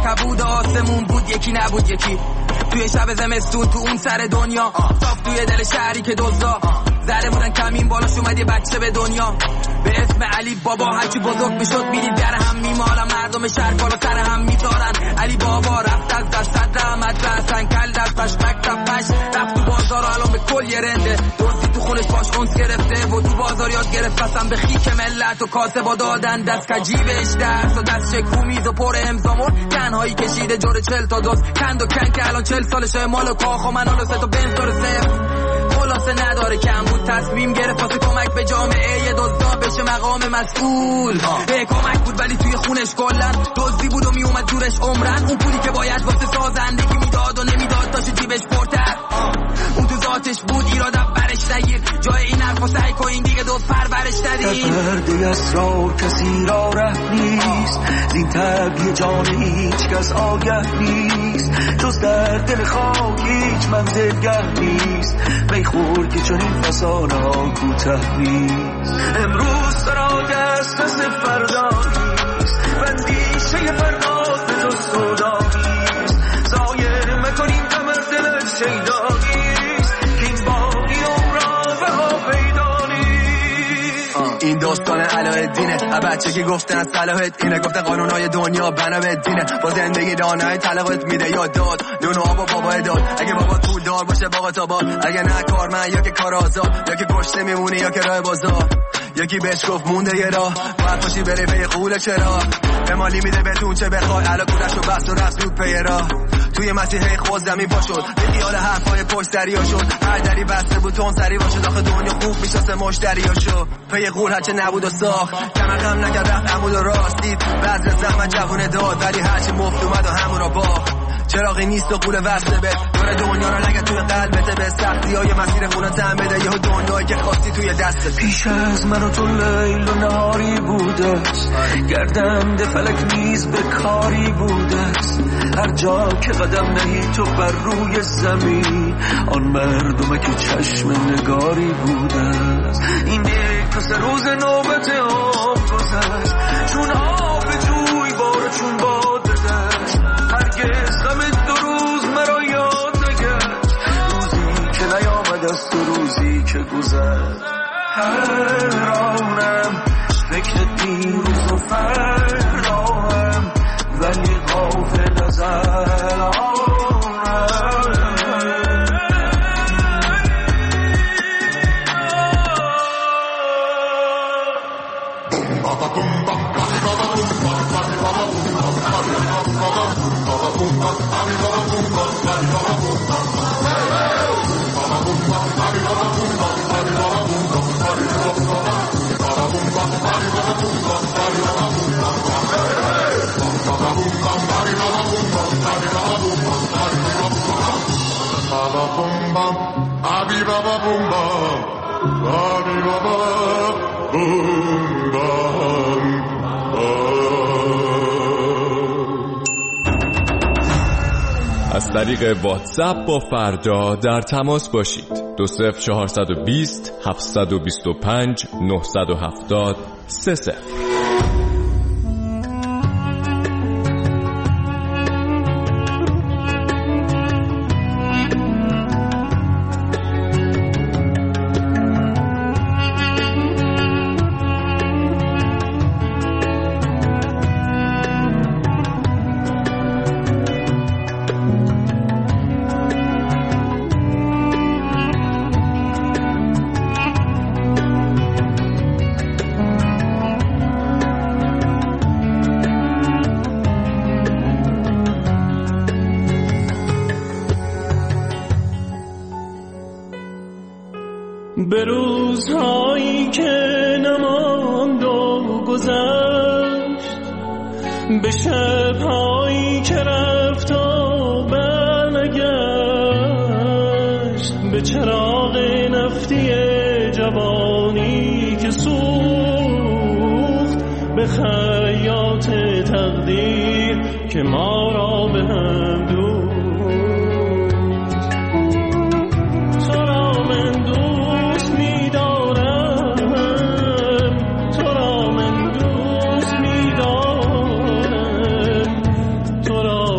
کبود آسمون بود یکی نبود یکی. توی شب زمستون تو اون سر دنیا صاف توی دل شهری که دزدا زده بودن کمین بالاش اومد یه بچه به دنیا به اسم علی بابا. هرچی بزرگ میشد میدید در هم میمالن، مردم شهر بالا سر هم میذارن. علی بابا رفت از دست صدر مدرسن، کل دستش مکتب پش رفت تو بازار و الان به کل یه رنده. دزدی تو خونش باش اونس گرفته و تو بازار یاد گرفت قسم به خیک ملت و کاسه با دادن دست کجیبش درس و دست شکو میز و پر امضامون. تنهایی کشیده جور 40 تا دوست کند و کن که الان 40 سالشه مال و کاخ و منال و سه تا بنز داره صفر. خلاصه نداره کم بود تصمیم گرفت واسه کمک به جامعه یه دزدا بشه مقام مسئول. به کمک بود ولی توی خونش کلن دزدی بود و میومد دورش عمرن. اون پولی که باید واسه سازندگی میداد و نمیداد داشت جیبش پرتر. اون تو ذاتش بود ایراد برش نگیر، جای این حرفا سعی کن این دیگه دوست پرورش ندید. در پرده اسرار کسی را ره نیست، زین طبع جان هیچ کس آگه نیست. جز در دل خاک هیچ منزلگه نیست، میخور که چون این فسانه ها کوته نیست. امروز سرا دسترس فردا نیست، بندیشه فردا به جز سودا نیست. ضایع مکنیم غم از دلت شیدا نیست، که این باقی عمرا بها پیدا نیست. این داستان علاءالدینه، بچه که گفتن صلاح‌الدینه، گفته قانونهای دنیا بنا به دینه. با زندگی دانه طلاقت میده یا داد نون و آب و بابا داد. اگه بابا پول دار باشه باقا تا باد، اگه نه کارمند یا که کار آزاد، یا که کشته میمونی یا که راه بازار. یکی بهش گفت مونده یه راه باید باشی بری پی قول چرا به مالی میده بهتون چه بخوای. علا کولش رو بست و رفت زود پی راه. توی مسیحه خود زمین پا شد، به خیال حرفای پشت دریا شد. هر دری بسته بود تون سری باشد، آخه دنیا خوب میشناسه مشتریا شو. پی قول هرچه نبود و ساخت کمر غم نکرد رفت عمود و راستید. بذر زحمت جوونه داد ولی هرچی مفت اومد و همون را باخت. چراغی نیست و قول وصله به دور دنیا را نگه توی قلبته. به سختی های مسیر خونه تن بده یه دنیایی که خواستی توی دستت. پیش از من و تو لیل و نهاری بوده، گردنده فلک نیز به کاری بوده. هر جا که قدم نهی تو بر روی زمین، آن مردمه که چشم نگاری بوده. این یک تا 3 روز نوبت آب گذشت، چون آب جوی بار چون باد دشت. هرگز غم 2 روز مرا یاد نگشت، روزی که نیامد از تو روزی که گذشت. حیرانم فکر دیروز و فرداهم، ولی غافل از الانم. از طریق واتساپ با فردا در تماس باشید. 20420 725 970 30. به روزهایی که نماند و گذشت، به شبهایی که رفت و برنگشت، به چراغ نفتی جوانی که سوخت، به خیاط تقدیر که ما را به هم دوخت. تو را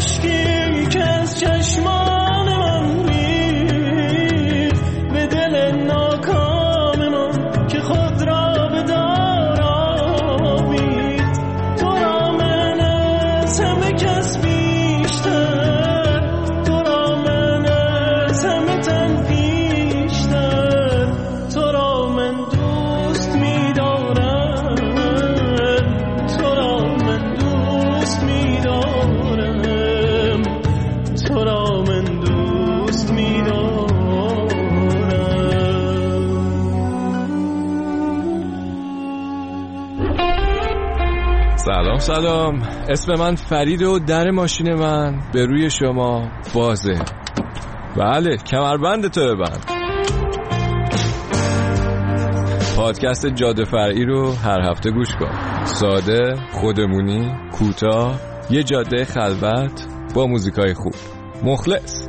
اشکی که از چشمان من ریخت به دل ناکام من که خود را به دار آویخت. تو را من از همه کس بیشتر، تو را من از همه تن پیشتر، تو را من دوست می‌دارم، تو را من دوست می‌دارم، تو را من دوست می‌دارم. سلام سلام، اسم من فرید و در ماشین من به روی شما بازه. بله، کمربند تو ببند. پادکست جاده فرعی رو هر هفته گوش کن. ساده، خودمونی، کوتاه، یه جاده خلوت با موزیکای خوب. مخلص.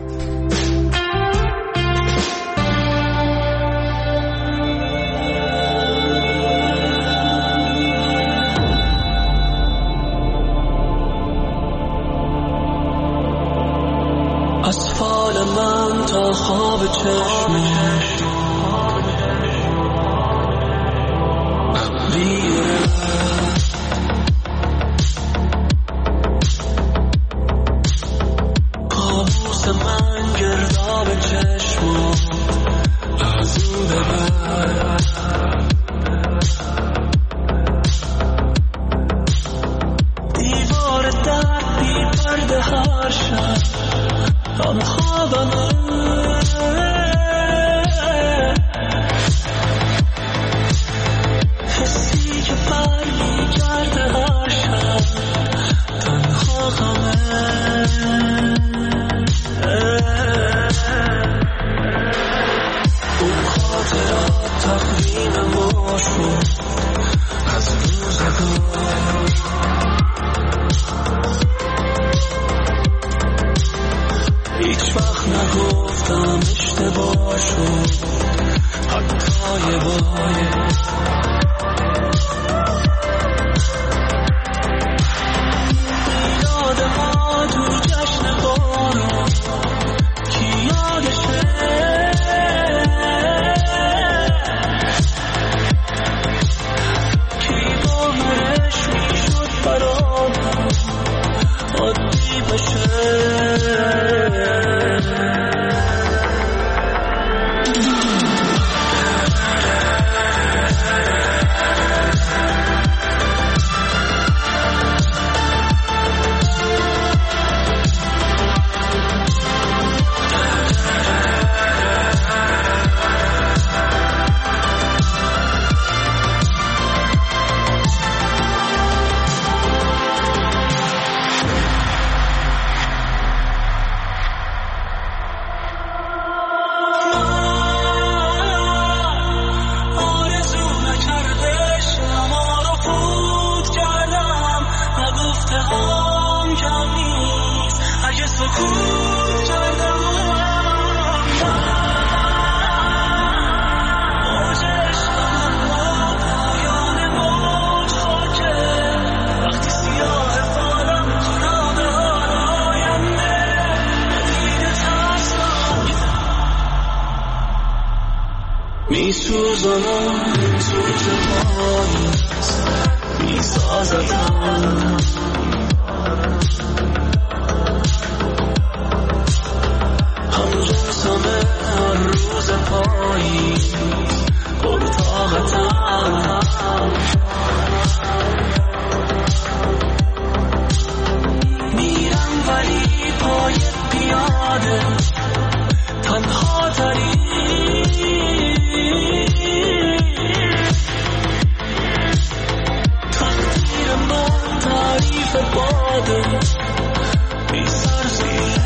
از فال من تا خواب چشمش ابریه، کابوس من گرداب چشم از اون ببر. دیوار درد بی پرده هر شب آن خوابمه، حسی که برمی کرده هر شب تنها غمه. اون خاطرات تقویم ما شد از روزگار، هیچ وقت نگفتم اشتباه شد حتی یه باره. یاد ما تو جشن بارون کی یادشه، کی باورش میشد برامون عادی بشه. میسوزانم سوز پاییز میسازدم، همجنسمه هر روز پاییز پرطاقتم. میرم ولی پای پیاده تنها تری، تقدیر من تعریف باده بی سرزیر.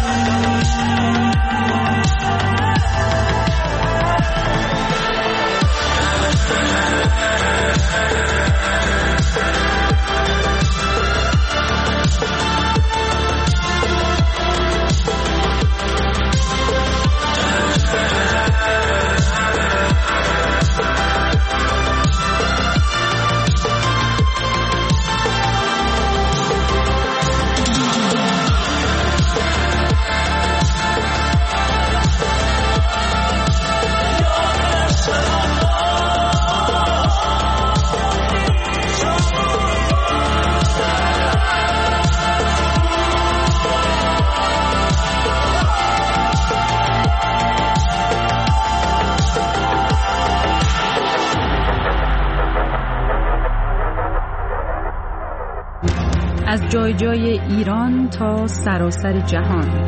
از جای جای ایران تا سراسر جهان.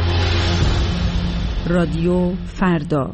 رادیو فردا.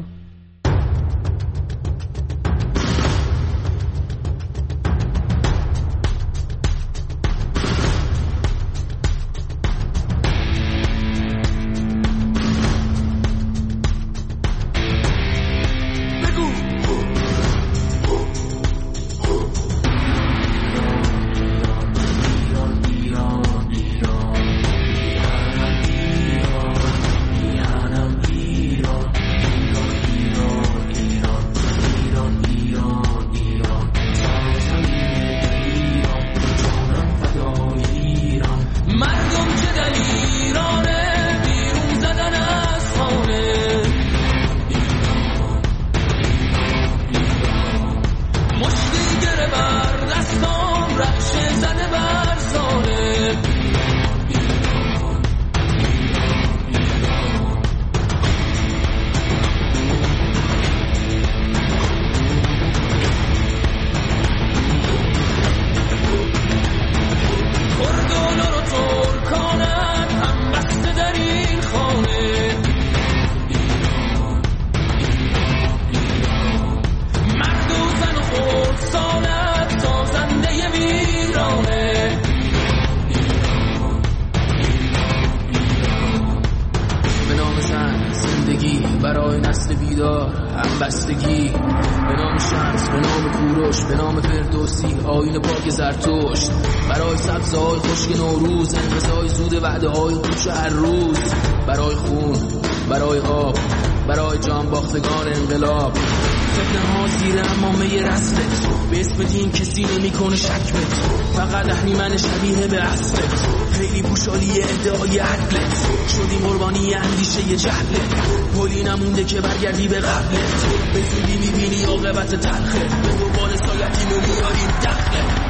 برای نسل بیدار همبستگی، به نام شمس، به نام کوروش، به نام فردوسی، آیین پاک زرتشت، برای سبزهای خشک نوروز، انقضای زود وعده های کوچ هر روز، برای خون، برای آب، برای جان باختگان انقلاب، فتنه ها زیر امامه رسلت، به اسم دین کسی نمی کنه شک بت، فقط اهریمن شبیه به اصلت، خیلی پوشالی ادعای عدلت، شدیم قربانی اندیشه جهلت، پلی نمونده که برگردی به قبلت، به زودی میبینی عاقبت تلخت، به دنبال سایتی میاریم دخلت.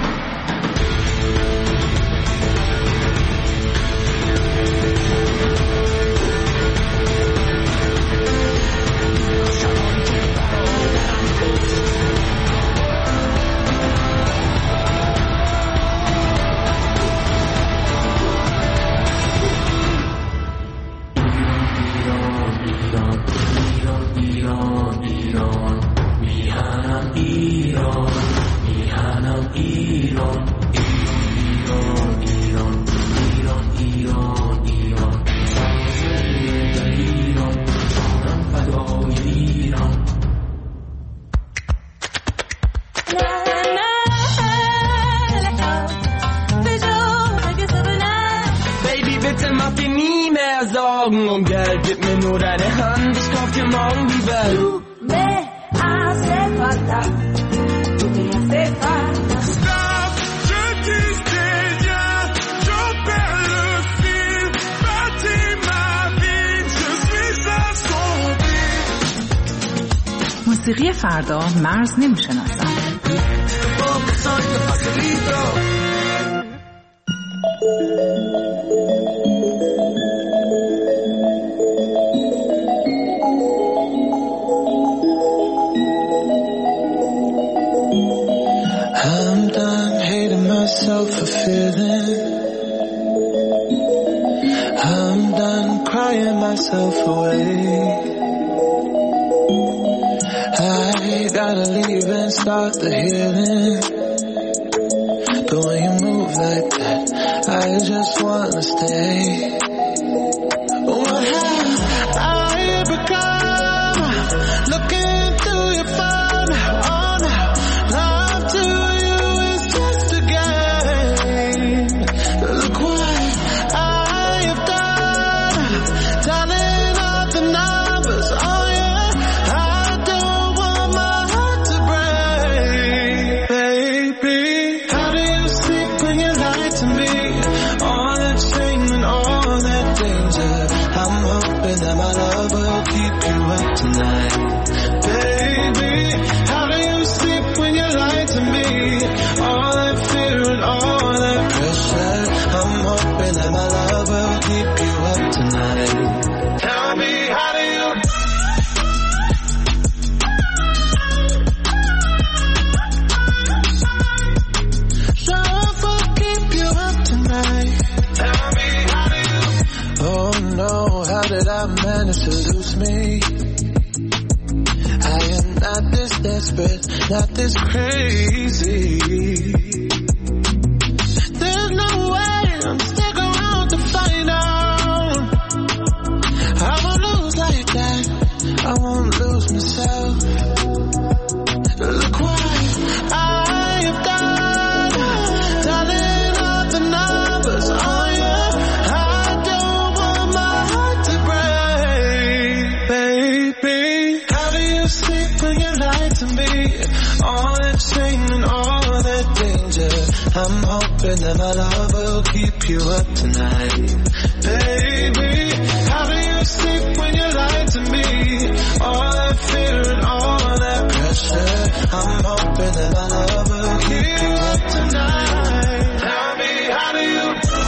Om geldet mir nur deine Hand, ich kauf dir morgen die Welt. Du me hace falta, tú me hace falta. Stop, je disais bien, je perds le fil, bâtis ma vie, je suis assombri. موسیقی فردا مرز نمیشناسن. I'm done hating myself for feeling. I'm done crying myself away. I gotta leave and start the healing. But when you move like that, I just wanna stay. What have I become? Looking through your phone, oh no, love to you is just a game. Look what I have done, tallying up the numbers, oh yeah, I don't want my heart to break. Baby, how do you sleep when you lie to me? All that shame and all that managed to lose me. I am not this desperate, not this crazy. There's no way I'm stick around to find out. I won't lose like that, I won't lose myself. Look what I have done, dialing up the numbers on you. I don't want my heart to break, baby. How do you sleep when you lie to me? All that shame and all that danger. I'm hoping that my love will keep you up tonight, baby. How do you sleep when you lie to me? All that fear and all that pressure. I'm hoping that my love will keep you up tonight. Tell me, how do you?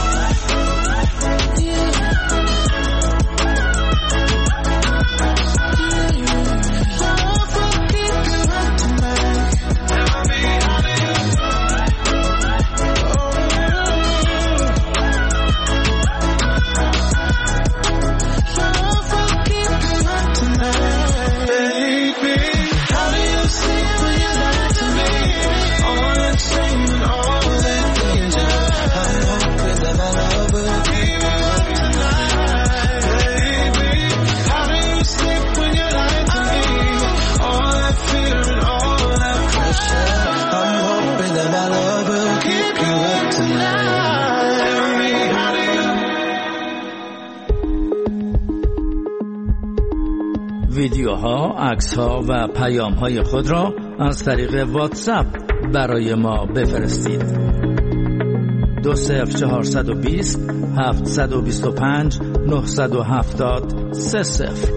ویدیوها، عکس‌ها و پیام‌های خود را از طریق واتساپ برای ما بفرستید. 20420 725 970 30.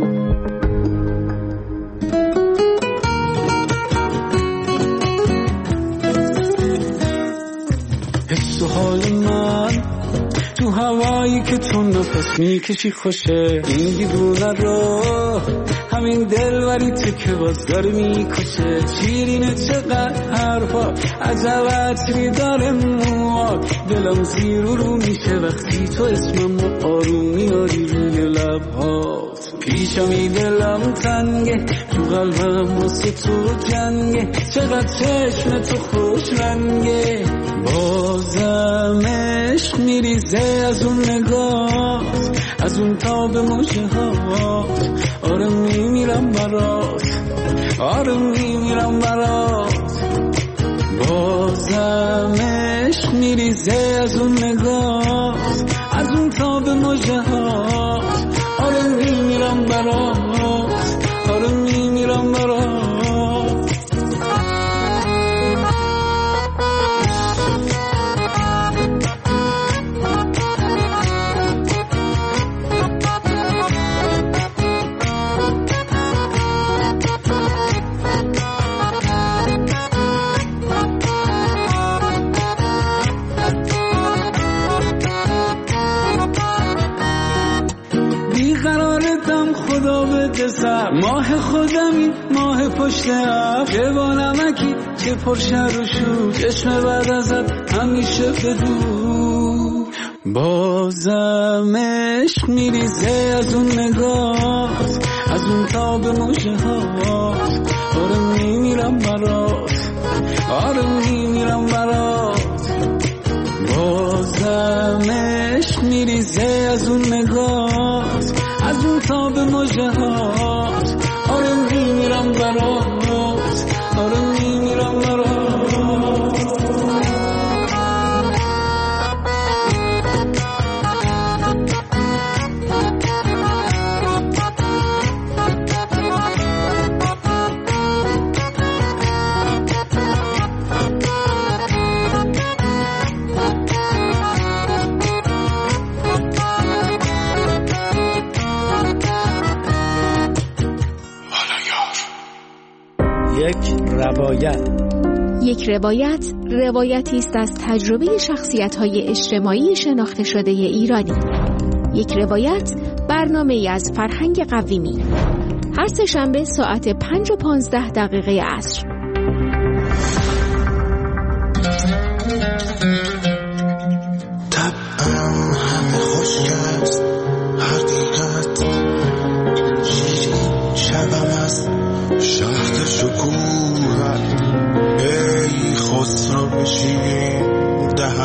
حس و حال من تو هوایی که تو نفس میکشی خوشه، این دیوونه رو همین دلوری تو که باز داره میکشه. شیرینه چقدر حرفا، عجب عطری داره موات، دلم زیر و رو میشه وقتی تو اسمم آروم میاری روی لبهات. پیشمی دلم تنگه، تو قلبم واسه تو جنگه، چقدر چشم تو خوش رنگه. بازم عشق میریزه از اون نگات، از اون تاب موجه هات. آره میمیرم برات، آره میمیرم برات. بازم عشق میریزه از اون نگات، از اون تاب موجه هات. آره میمیرم برات، آره میمیرم برات. خدا بده سر ماه خودمی، ماه پشت ابر، چه با نمکی چه پرشر و شور، چشم بعد ازت همیشه بدور. بازم عشق میریزه از اون نگات، از اون تاب موجه هات. آره میمیرم برات، آره میمیرم برات. بازم عشق میریزه از اون نگات، از اون تاب موجه هات. آره میمیرم برات، آره میمیرم برات. یک روایتی است از تجربه شخصیت‌های اجتماعی شناخته شده ایرانی. یک روایت برنامه‌ای از فرهنگ قویمی. هر سه‌شنبه ساعت 5:15 عصر. طبعاً همه خوشگست حقیقت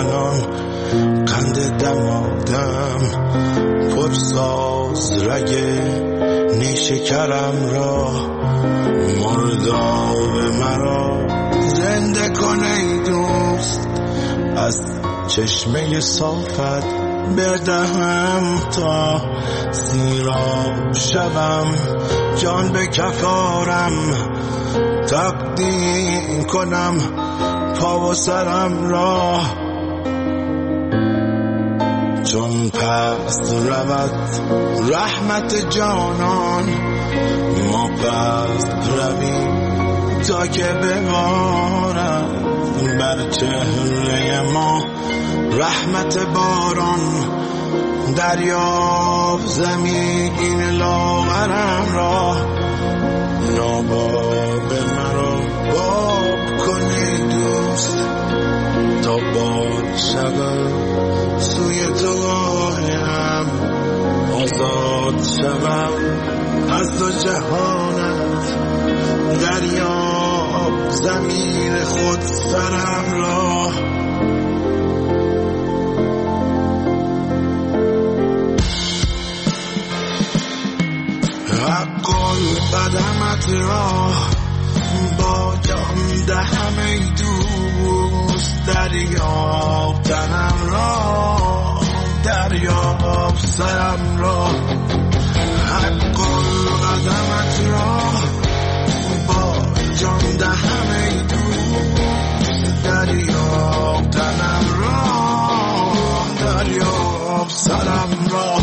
الان قند دمادم پرساز رگه نیشکرم را مرداب مرا زنده کن ای دوست از چشمه صافت بدهم تا سیراب شوم جان به کفارم تقدیم کنم پا و سرم را چون پس رود رحمت جانان ما پس رویم تا که ببارد بر چهره ما رحمت باران دریاب زمین لاغرم را ناباب مرا باب کنی دوست تا باد شدم سوی تو راهم آزاد شدم از دو جهانت دریاب زمین خود سرم را حقل قدمت را با جان دهم ای دوست دریاب تنم را دریاب سرم را حقل قدمت را با جان دهم ای دوست دریاب تنم را دریاب سرم را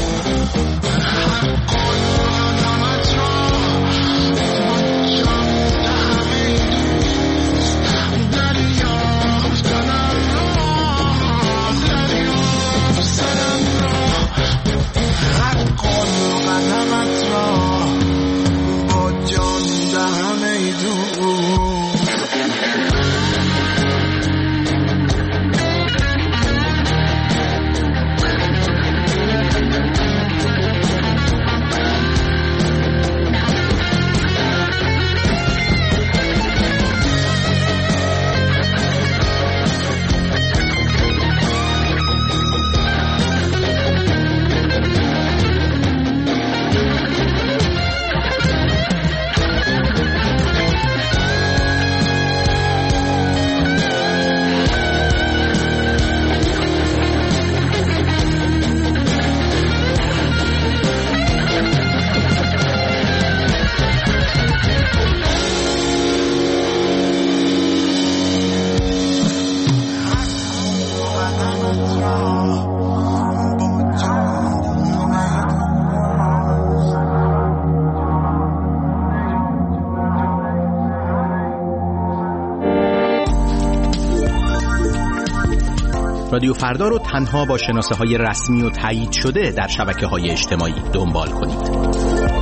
رادیو فردا رو تنها با شناسه‌های رسمی و تایید شده در شبکه‌های اجتماعی دنبال کنید.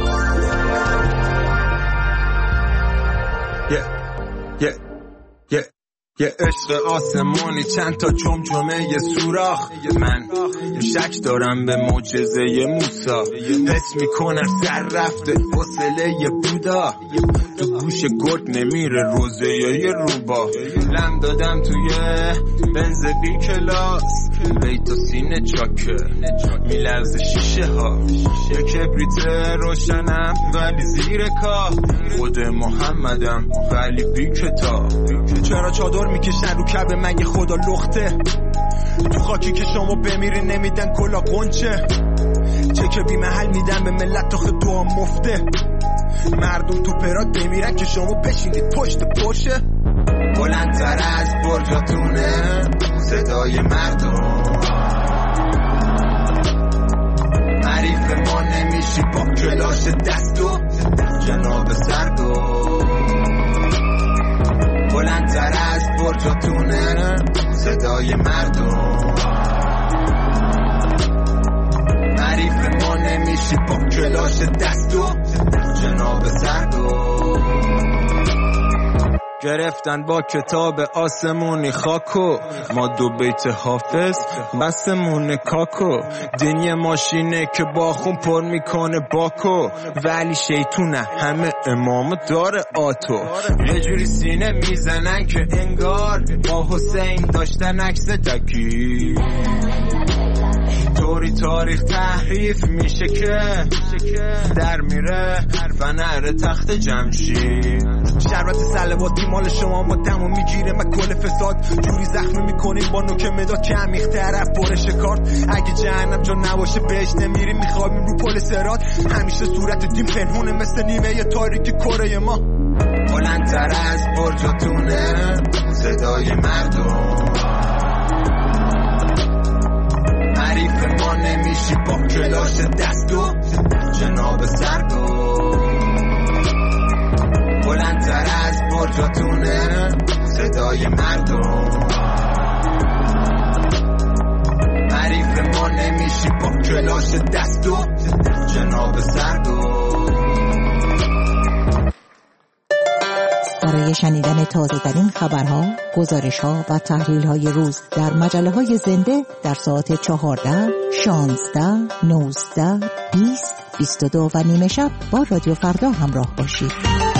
یه عشق آسمانی چند تا جمجمه یه سوراخ من یه شک دارم به معجزه موسی حس میکنم سر رفته فاصله بودا تو گوش گرد نمیره روزه یه روبا لم دادم توی بنز بی کلاس بیت و سینه چاکه میلرزه شیشه ها یه کبریت روشنم ولی زیر کاه خود محمدم ولی بی کتاب چرا چادر میکشن رو کعبه مگه خدا لخته تو خاکی که شما بمیری نمیدن کلا قنچه چه که بی محل میدن به ملت تا خود دعا مفته مردم تو پرات بمیرن که شما بشینید پشت پرشه بلندتر از برجاتونه صدای مردم حریف ما نمیشی با کلاش دستو جناب سردو بلندتر از برجاتونه صدای مردم حریف ما نمیشی با کلاش دستو جناب سردو گرفتن با کتاب آسمونی خاکو، ما 2 بیت حافظ بسمون کاکو. دین یه ماشینه که با خون پر میکنه باکو، ولی شیطونه همه امام داره آتو. یه جوری سینه میزنن که انگار با حسین داشتن عکس تکی. طوری تاریخ تحریف میشه که در میره فنر تخت جمشید. شربت سلواتی مال شما ما دمو میگیره، من کل فساد جوری زخمی میکنیم با نوک مداد که عمیق طرف برش کارت. اگه جهنم جا نباشه بهش نمیریم، میخوابیم رو پل صراط. همیشه صورت دیم پنهونه مثل نیمه تاریک کره ما. بلندتر از برجاتونه صدای مردم، حریف ما نمیشی با کلاش دستو جناب سرگو. بلندتر از برجاتونه صدای مردم، حریف ما نمیشی با کلاش دستو جناب سرگو. برای شنیدن تازه‌ترین خبرها، گزارش‌ها و تحلیل‌های روز در مجله‌های زنده در ساعت 14، 16، 19، 20، 22 و نیمه شب با رادیو فردا همراه باشید.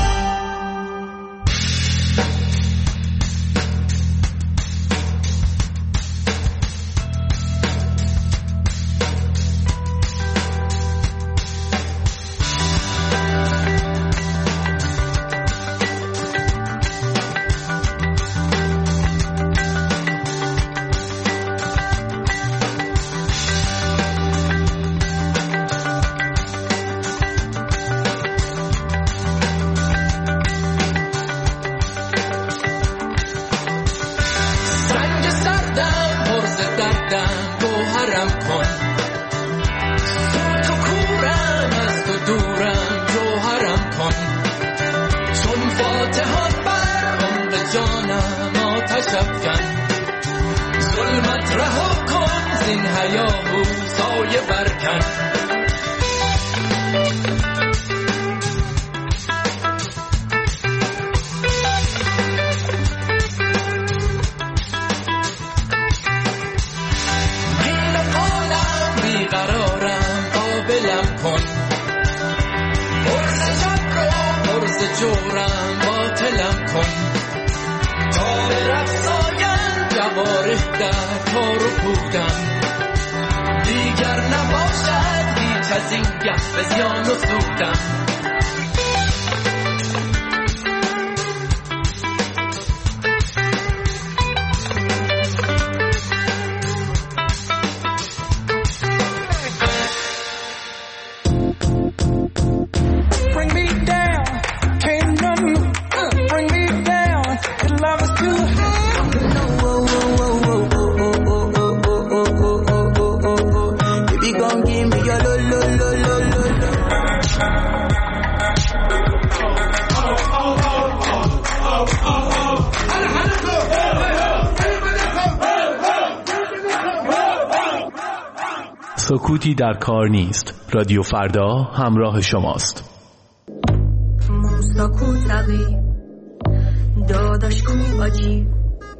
سکوتی در کار نیست. رادیو فردا همراه شماست. موسا کو تقی داداش کو آجی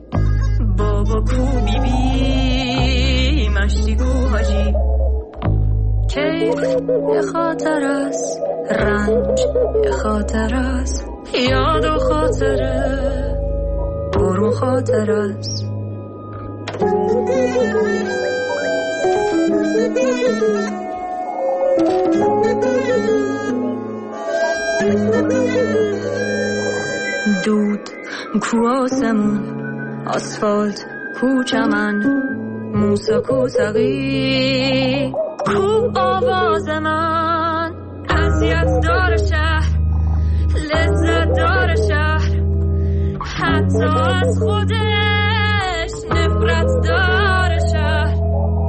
بابا کو بی بی مشتی کو حاجی. کیف یه خاطر است، رنج یه خاطر است، یاد و خاطره برو خاطر است. دود کو آسمون، آسفالت کو چمن، موسا کو تقی کو آواز من. اذیت دار شهر، لذت دار شهر، حتی از خودش نفرت دار شهر.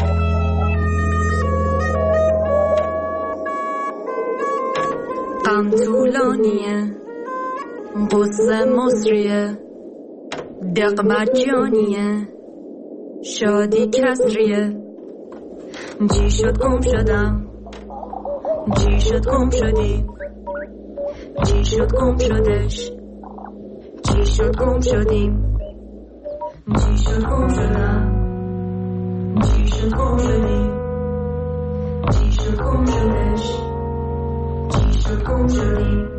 غم طولانیه، غصه مصریه، دق مجانیه، شادی کسریه. جی شد گم شدم، جی شد گم شدی، جی شد گم شدش، جی شد گم شدیم، چی شد گم شدم، چی شد گم شدیم، چی شد گم شدش، چی شد گم شدیم.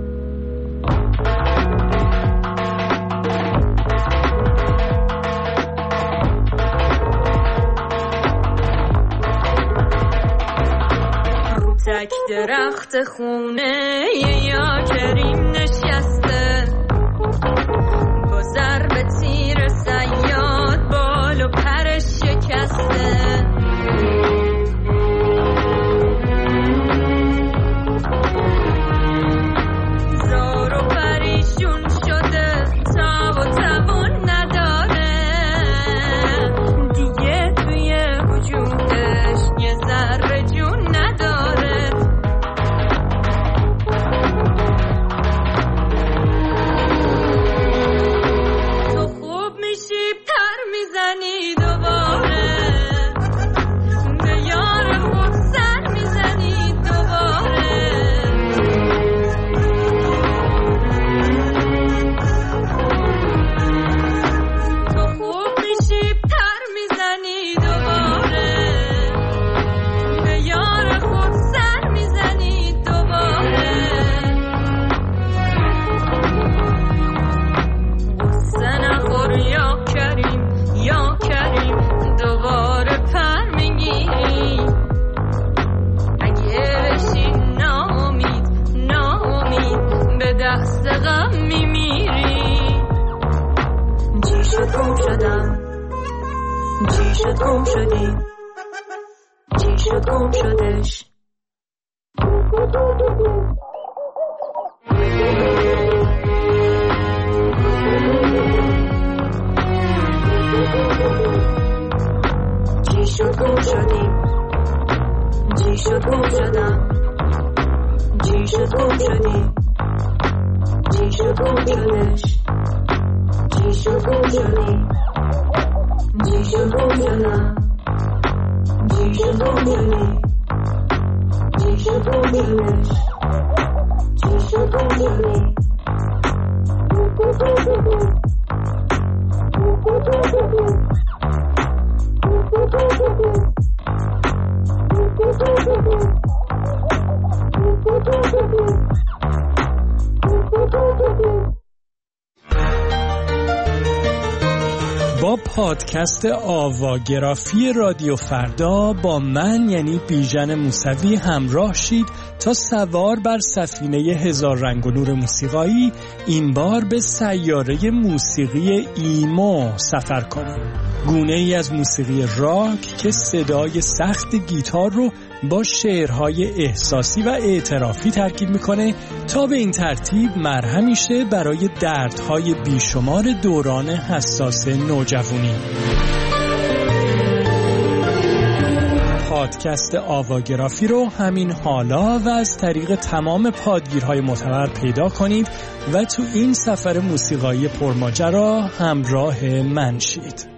تک درخت خونه یا کریم نشسته، با ضرب تیر صیاد بال و پرش شکسته. زار و پریشون شده، تاب و توان نداره دیگه، توی وجودش یه ذره جون نداره. میزنی دوباره به یار خود سر میزنی دوباره. تو خوب میشی پر میزنی دوباره به یار خود سر میزنی دوباره. قصه نخور یا کریم، یا کریم دوباره پر میگیری. اگه بشی ناامید، ناامید به دست غم میمیری. چی شد گم شدم، چی شد گم شدیم، چی شد گم شدش. چی شد گم شدیم، چی شد گم شدم، چی شد گم شدیم، چی شد گم شدش، چی شد گم شدیم، چی شد گم شدم، چی شد گم شدیم، چی شد گم شدش، چی شد گم شدیم. با پادکست آواگرافی رادیو فردا با من یعنی بیژن موسوی همراه شید تا سوار بر سفینه هزار رنگ و نور موسیقایی این بار به سیاره موسیقی ایمو سفر کنیم. گونه ای از موسیقی راک که صدای سخت گیتار رو با شعرهای احساسی و اعترافی ترکیب میکنه تا به این ترتیب مرهمی شه برای دردهای بیشمار دوران حساس نوجوانی. پادکست آواگرافی رو همین حالا و از طریق تمام پادگیرهای معتبر پیدا کنید و تو این سفر موسیقایی پرماجرا همراه من شید.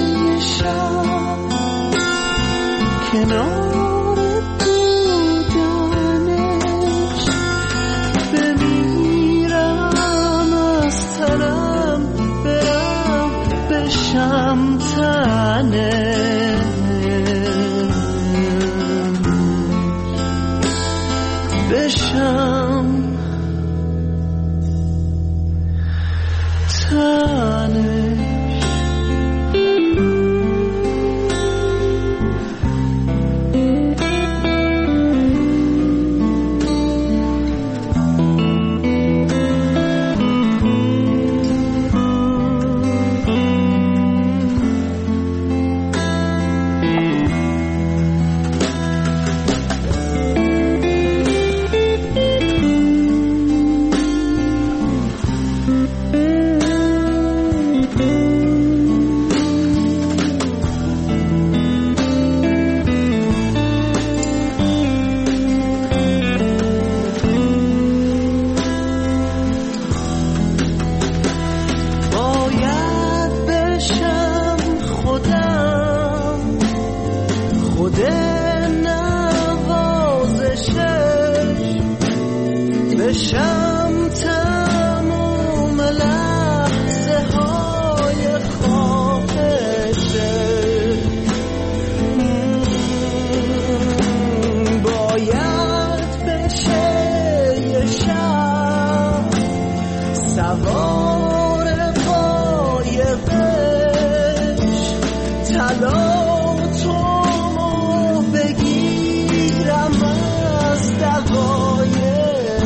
کنار بودن بشم تنش. بشم تموم لحظه های خواهشه. باید بشه یه شب سوار قایقش تلاطمو بگیرم از دقایق.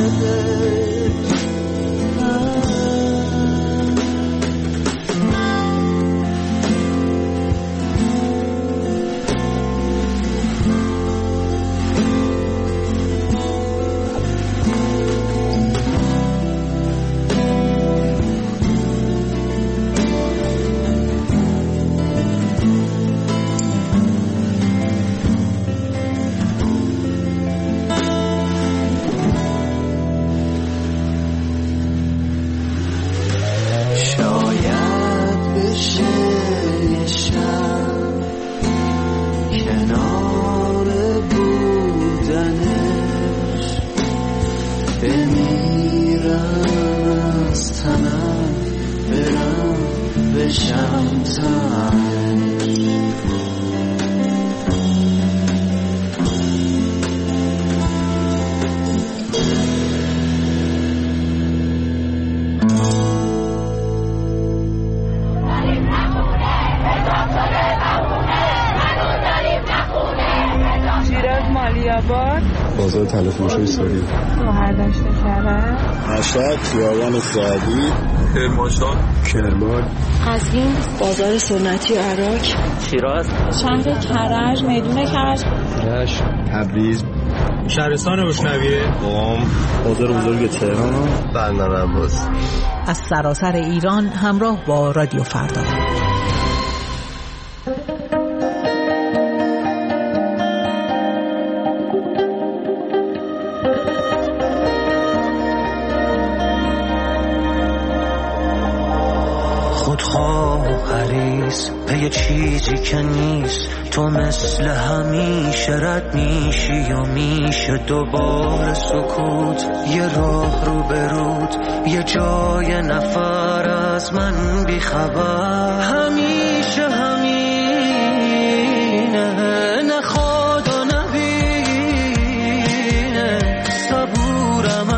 بازار تلفروشی سوری هردشت شهر مشهد خیابان سعدی کرمانشاه کرمان قزوین بازار سنتی عراق شیراز شهر کرج میدون کرج رشت تبریز شهرستان روشنویه قم بازار بزرگ تهران بندر عباس. از سراسر ایران همراه با رادیو فردا. حریص به یه چیزی که نیست، تو مثل همیشه رد میشی یا میشه دوباره سکوت، یه راه رو برود، یه جای نفر از من بیخبر، همیشه همینه، نخواد و نبینه، صبورم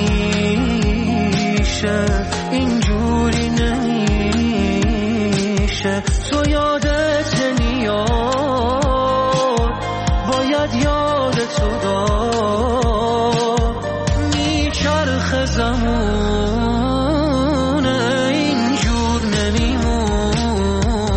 همیشه اینجوری نمیشه، تو یادت نمیاد، باید یادتو داد، میچرخ زمونه اینجور نمیمونه،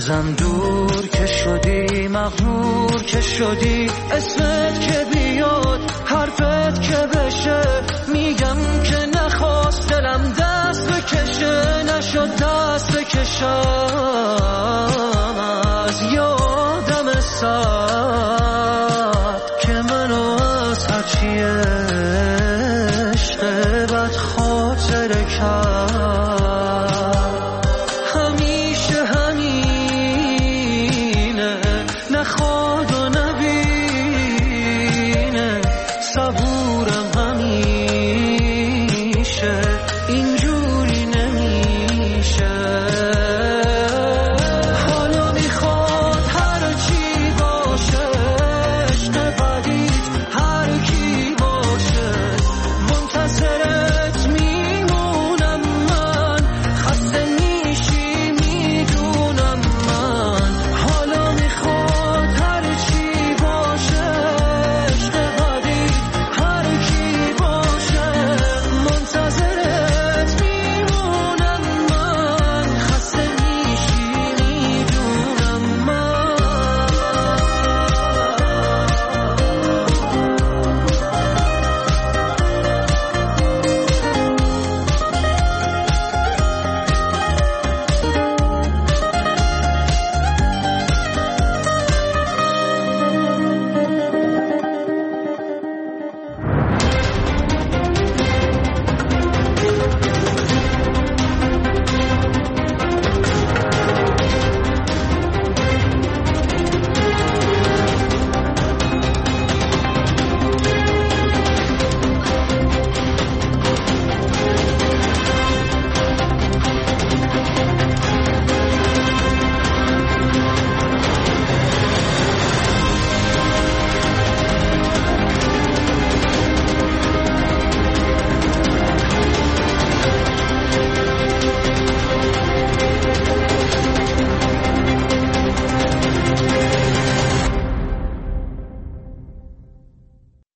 ازم دور که شدی، مغرور که شدی، اسمت که بیاد حرفت که بشه، میگم که نخواست دلم دست بکشه، نشد دست بکشم از یادم سرد که منو از هرچی عشق بد خاطره کرد. همیشه همینه، نخواد و نبینه، صبور